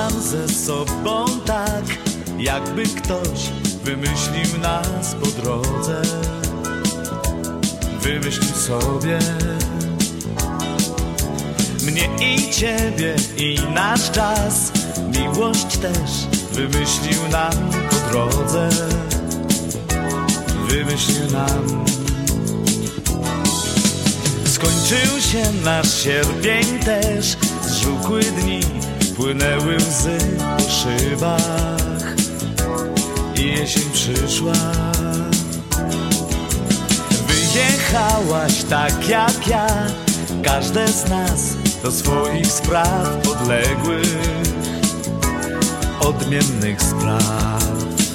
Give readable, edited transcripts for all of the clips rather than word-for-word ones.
nam ze sobą tak, jakby ktoś wymyślił nas po drodze. Wymyślił sobie mnie i ciebie i nasz czas. Miłość też wymyślił nam po drodze. Wymyślił nam. Skończył się nasz sierpień też, zżółkły dni, płynęły łzy po szybach i jesień przyszła. Wyjechałaś tak jak ja, każde z nas do swoich spraw podległych, odmiennych spraw.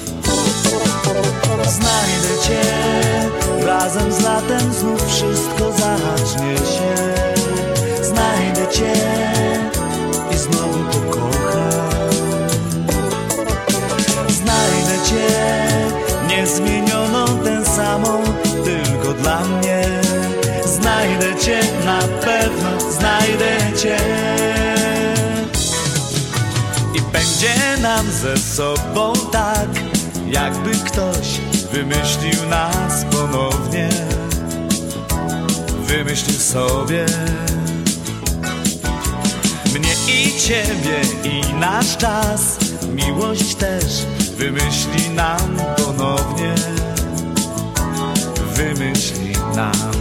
Znajdę cię, razem z latem znów wszystko zacznie się. Znajdę cię i znowu pokocham. Znajdę cię, niezmienioną, tę samą, tylko dla mnie. Znajdę cię, na pewno znajdę cię. I będzie nam ze sobą tak, jakby ktoś wymyślił nas ponownie. Wymyślił sobie mnie i ciebie i nasz czas. Miłość też wymyśli nam ponownie. Wymyśli nam.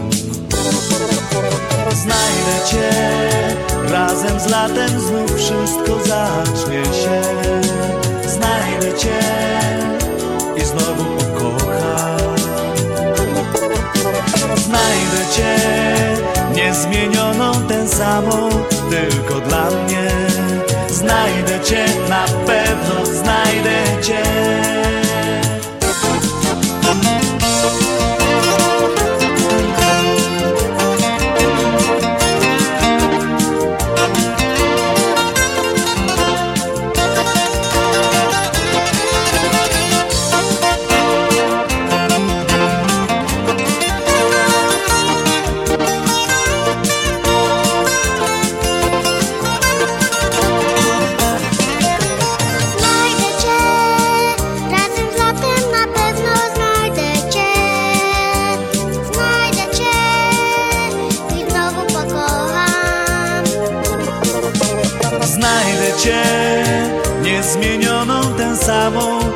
Znajdę cię, razem z latem znów wszystko zacznie się. Znajdę cię i znowu pokocham. Znajdę cię, niezmienioną, tę samą, tylko dla mnie. Znajdę cię, na pewno znajdę cię. Znajdę cię, niezmienioną, tę samą,